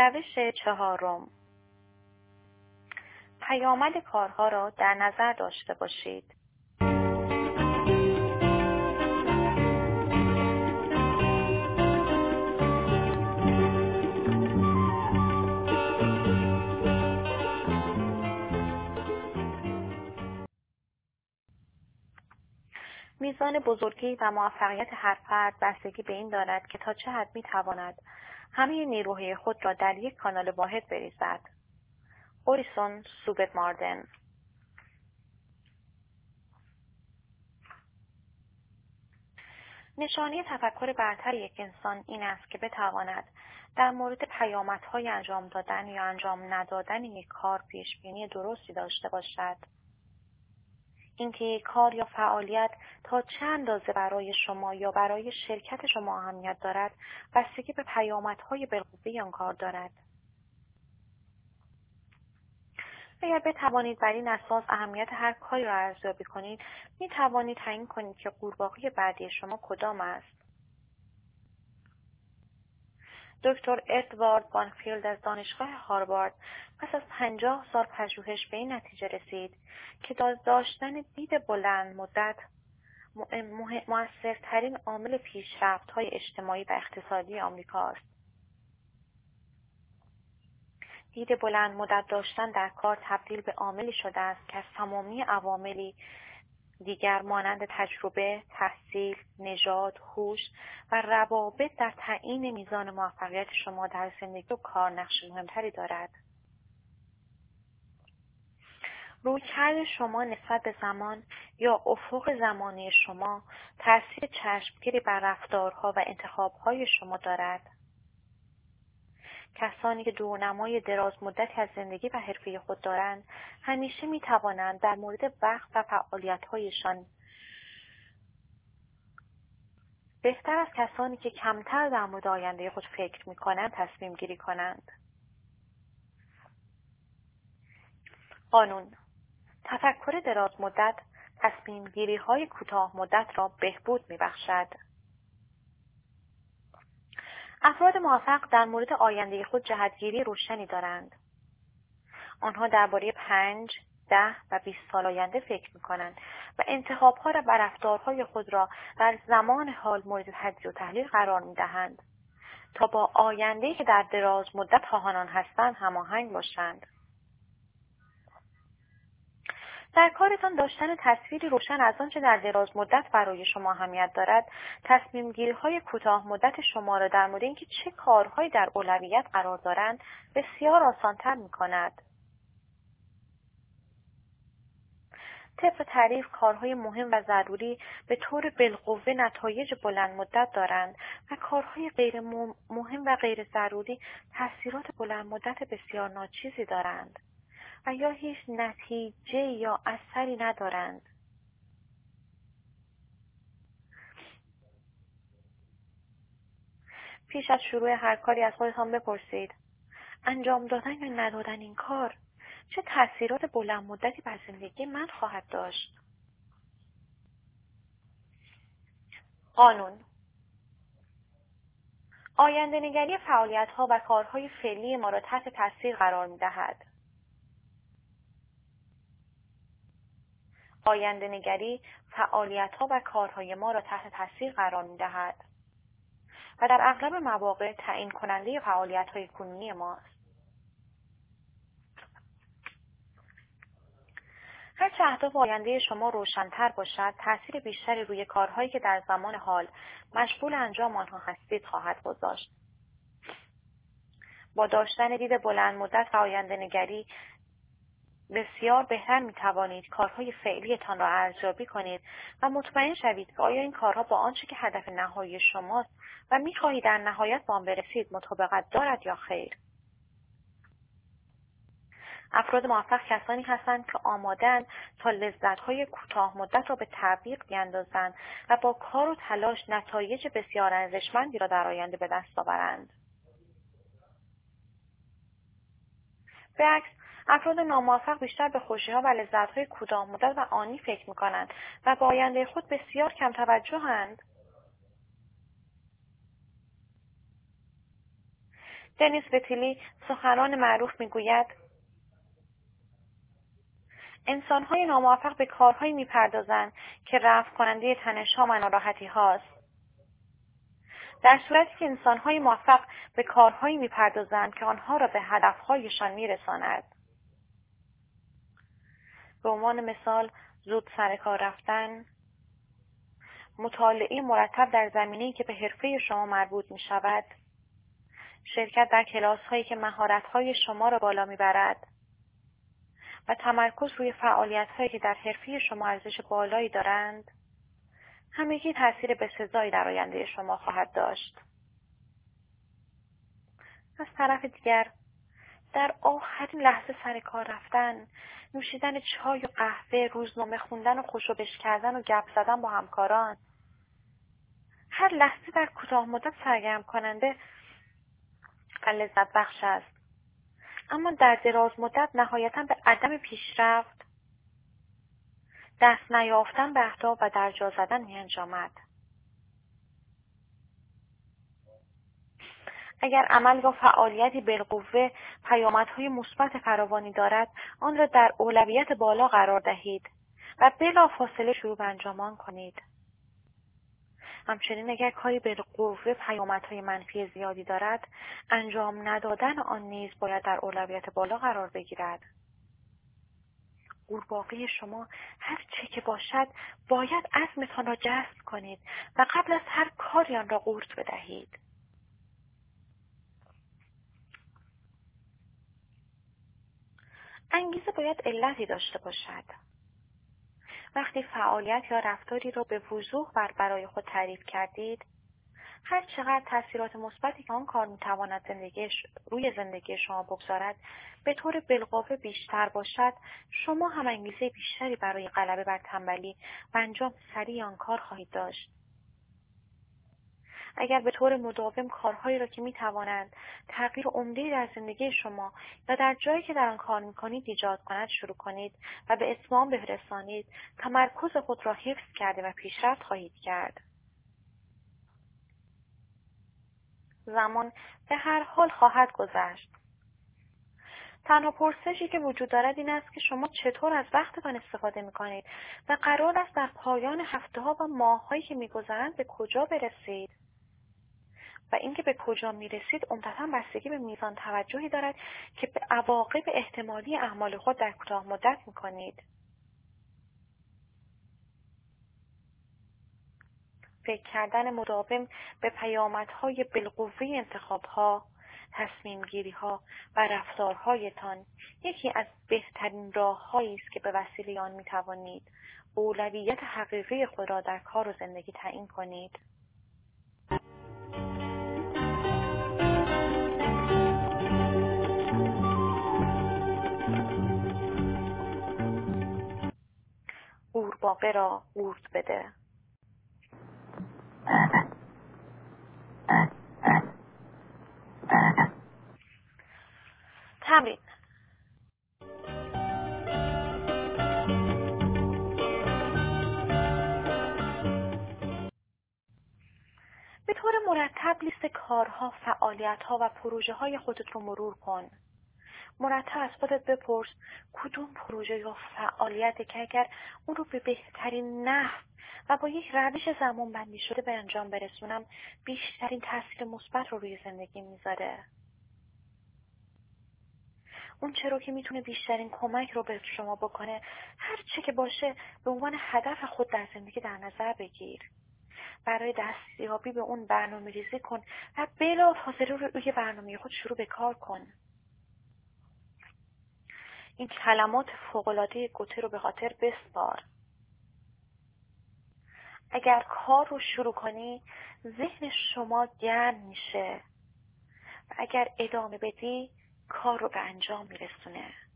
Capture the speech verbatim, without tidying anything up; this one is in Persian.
روش چهارم، پیامد کارها را در نظر داشته باشید. میزان بزرگی و موفقیت هر فرد بستگی به این دارد که تا چه حد میتواند همه نیروهای خود را در یک کانال واحد بریزد. اوریسون سوبت ماردن. نشانی تفکر برتر یک انسان این است که بتواند در مورد پیامدهای انجام دادن یا انجام ندادن یک کار پیشبینی درستی داشته باشد. اینکه یک کار یا فعالیت تا چه اندازه برای شما یا برای شرکت شما اهمیت دارد، بستگی به پیامدهای بالقوه آن کار دارد. اگر بتوانید بر این اساس اهمیت هر کاری را ارزیابی کنید، می توانید تعیین کنید که قورباغه بعدی شما کدام است. دکتر ادوارد بانفیلد از دانشگاه هاروارد پس از پنجاه سال پژوهش به این نتیجه رسید که داشتن دید بلند مدت مؤثرترین عامل پیشرفت‌های اجتماعی و اقتصادی آمریکا است. دید بلند مدت داشتن در کار تبدیل به عاملی شده است که از تمامی عواملی دیگر مانند تجربه، تحصیل، نژاد، هوش و روابط در تعیین میزان موفقیت شما در زندگی و کار نقش مهمتری دارد. رویکرد شما نسبت به زمان یا افق زمانی شما تأثیر چشمگیری بر رفتارها و انتخابهای شما دارد. کسانی که دورنمای دراز مدتی از زندگی و حرفه خود دارند، همیشه می توانند در مورد وقت و فعالیت‌هایشان بهتر از کسانی که کمتر در مورد آینده خود فکر می کنند تصمیم گیری کنند. قانون: تفکر دراز مدت تصمیم گیری های کوتاه مدت را بهبود می بخشد. افراد موفق در مورد آینده خود جهتگیری روشنی دارند. آنها درباره پنج، ده و بیست سال آینده فکر می کنند و انتخابها و رفتارهای خود را در زمان حال مورد تجزیه و تحلیل قرار می دهند تا با آینده‌ای که در دراز مدت خواهان آن هستند هماهنگ باشند. در کارتان داشتن تصویری روشن از آنچه در دراز مدت برای شما اهمیت دارد، تصمیم گیری های کوتاه مدت شما را در مورد اینکه چه کارهایی در اولویت قرار دارند بسیار آسان‌تر می‌کند. طبق تعریف، کارهای مهم و ضروری به طور بالقوه نتایج بلند مدت دارند و کارهای غیر مهم و غیر ضروری تأثیرات بلند مدت بسیار ناچیزی دارند و یا هیچ نتیجه یا اثری ندارند. پیش از شروع هر کاری از خودتان بپرسید: انجام دادن یا ندادن این کار چه تأثیرات بلند مدتی بر زندگی من خواهد داشت؟ قانون: آینده نگری فعالیت‌ها و کارهای فعلی ما را تحت تاثیر قرار می‌دهد. آینده نگری فعالیت‌ها و کارهای ما را تحت تاثیر قرار می‌دهد و در اغلب مواقع تعیین کننده فعالیت‌های کنونی ماست. هرچه اهداف آینده شما روشن‌تر باشد، تأثیر بیشتری روی کارهایی که در زمان حال مشغول انجام آنها هستید خواهد گذاشت. با داشتن دید بلند مدت و آینده نگری بسیار بهتر می توانید کارهای فعلیتان را ارزیابی کنید و مطمئن شوید که آیا این کارها با آنچه که هدف نهایی شماست و می خواهید در نهایت با آن برسید مطابقت دارد یا خیر. افراد موفق کسانی هستند که آماده‌اند تا لذت‌های کوتاه مدت را به تعویق بیندازند و با کار و تلاش نتایج بسیار ارزشمندی را در آینده به دست آورند. به عکس، افراد ناموفق بیشتر به خوشی‌ها و لذت‌های کوتاه مدت و آنی فکر می‌کنند و به آینده خود بسیار کم توجه‌اند. دنیس وتیلی سخنران معروف میگوید انسان‌های ناموفق به کارهایی می‌پردازند که رفع کننده تنش‌ها و ناراحتی هاست. در صورتی که انسان‌های موفق به کارهایی می‌پردازند که آنها را به هدف‌هایشان می‌رساند. به عنوان مثال زود سر کار رفتن، مطالعه مرتب در زمینه‌ای که به حرفه شما مربوط می‌شود، شرکت در کلاس‌هایی که مهارت‌های شما را بالا می‌برد و تمرکز روی فعالیت‌هایی که در حرفه شما ارزش بالایی دارند، همگی تأثیر بسزایی در آینده شما خواهد داشت. از طرف دیگر، در آخرین لحظه سر کار رفتن، نوشیدن چای و قهوه، روزنامه خوندن و خوشوبش کردن و گپ زدن با همکاران، هر لحظه در کوتاه مدت سرگرم کننده و لذت بخش است، اما در دراز مدت نهایتاً به عدم پیشرفت، دست نیافتن به اهداف و در جا زدن می انجامد. اگر عمل یا فعالیتی بالقوه پیامدهای مثبت فراوانی دارد، آن را در اولویت بالا قرار دهید و بلافاصله شروع به انجام آن کنید. همچنین اگر کاری بالقوه پیامدهای منفی زیادی دارد، انجام ندادن آن نیز باید در اولویت بالا قرار بگیرد. قورباغه شما هر چه که باشد باید عزمتان را جزم کنید و قبل از هر کاری آن را قورت بدهید. انگیزه باید علتی داشته باشد. وقتی فعالیت یا رفتاری را به وضوح بر برای خود تعریف کردید، هر چقدر تأثیرات مثبتی که آن کار میتواند زندگیش روی زندگی شما بگذارد به طور بالقوه بیشتر باشد، شما هم انگیزه بیشتری برای غلبه بر تنبلی و انجام سریع آن کار خواهید داشت. اگر به طور مداوم کارهایی را که میتوانند تغییر عمده‌ای در زندگی شما یا در جایی که در آن کار میکنید ایجاد کند شروع کنید و به اتمام برسانید، تمرکز خود را حفظ کرده و پیشرفت خواهید کرد. زمان به هر حال خواهد گذشت. تنها پرسشی که وجود دارد این است که شما چطور از وقتتان استفاده میکنید و قرار است در پایان هفته‌ها و ماه‌هایی که میگذرند به کجا برسید. و اینکه به کجا میرسید عمدتاً بستگی به میزان توجهی دارد که به عواقب احتمالی اعمال خود در کوتاه مدت میکنید. فکر کردن مداوم به پیامدهای بالقوه انتخاب‌ها، تصمیم گیری‌ها و رفتارهایتان یکی از بهترین راه‌هایی است که به وسیله آن می‌توانید اولویت حقیقی خود را در کار و زندگی تعیین کنید. قورباغه را قورت بده. تمرین. به طور مرتب لیست کارها، فعالیت‌ها و پروژه‌های خودت رو مرور کن. مرتب از خودت بپرس کدوم پروژه یا فعالیتی که اگر اون رو به بهترین نحو و با یک روش زمان بندی شده به انجام برسونم بیشترین تاثیر مثبت رو روی زندگی میذاره. اون چه رو که میتونه بیشترین کمک رو به شما بکنه، هر چه که باشه به عنوان هدف خود در زندگی در نظر بگیر. برای دستیابی به اون برنامه ریزی کن و بلافاصله روی برنامه خود شروع به کار کن. این کلمات فوق‌العاده گوته رو به خاطر بسپار. اگر کار رو شروع کنی، ذهن شما گرم میشه و اگر ادامه بدی، کار رو به انجام میرسونه.